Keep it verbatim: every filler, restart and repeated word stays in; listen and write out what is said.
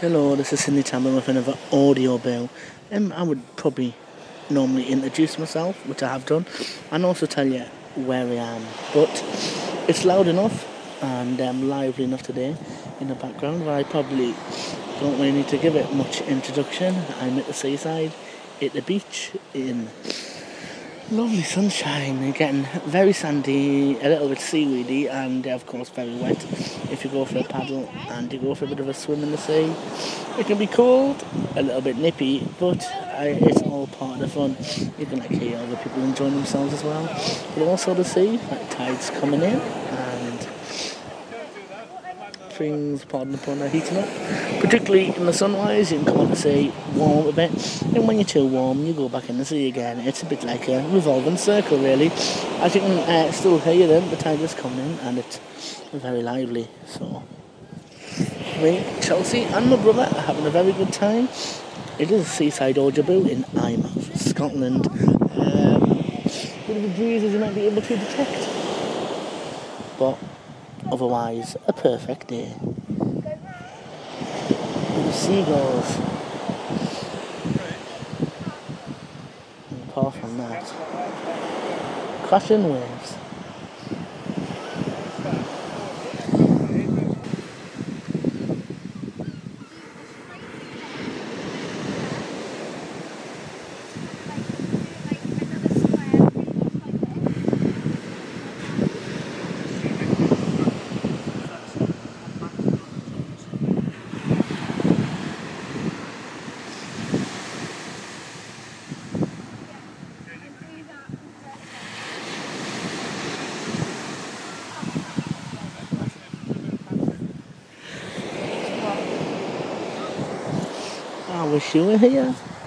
Hello, this is Cindy Tambling with another audio bill. Um, I would probably normally introduce myself, which I have done, and also tell you where I am. But it's loud enough and um, lively enough today in the background where I probably don't really need to give it much introduction. I'm at the seaside, at the beach, in lovely sunshine. They're getting very sandy, a little bit seaweedy, and of course very wet. If you go for a paddle and you go for a bit of a swim in the sea, it can be cold, a little bit nippy, but I, it's all part of the fun. You can like hear other people enjoying themselves as well. But also the sea, like tides coming in, and things, pardon the pun, are heating up. Particularly in the sunrise, you can come out the sea, warm a bit, and when you're too warm, you go back in the sea again. It's a bit like a revolving circle, really. As you can uh, still hear them, the tide is coming in, and it's very lively. So, me, Chelsea, and my brother are having a very good time. It is a seaside Ojaboo in Eyemouth, Scotland. Um, bit of a breeze, as you might be able to detect, but otherwise, a perfect day. The seagulls. And apart from that, crashing waves. I wish you were here.